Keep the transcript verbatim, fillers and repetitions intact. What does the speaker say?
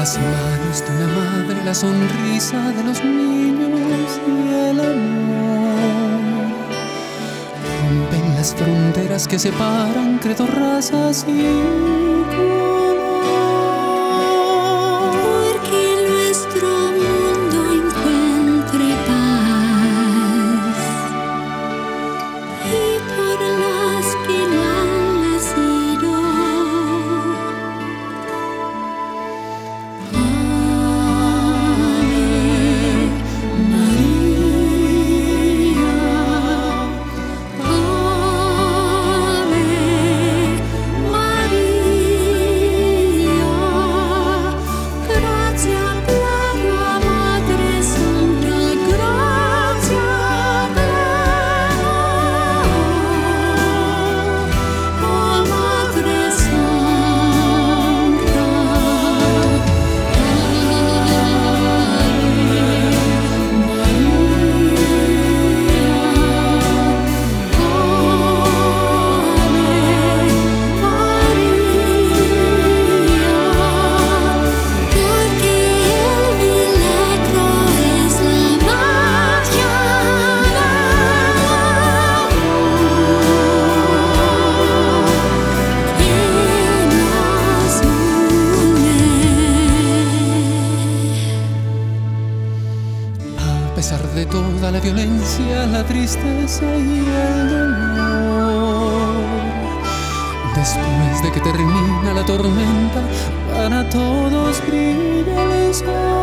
Las manos de una madre, la sonrisa de los niños y el amor rompen las fronteras que separan credos, razas y color. Porque nuestro mundo encuentre paz y por las que no han nacido. A pesar de toda la violencia, la tristeza y el dolor, después de que termina la tormenta, para todos brilla el sol.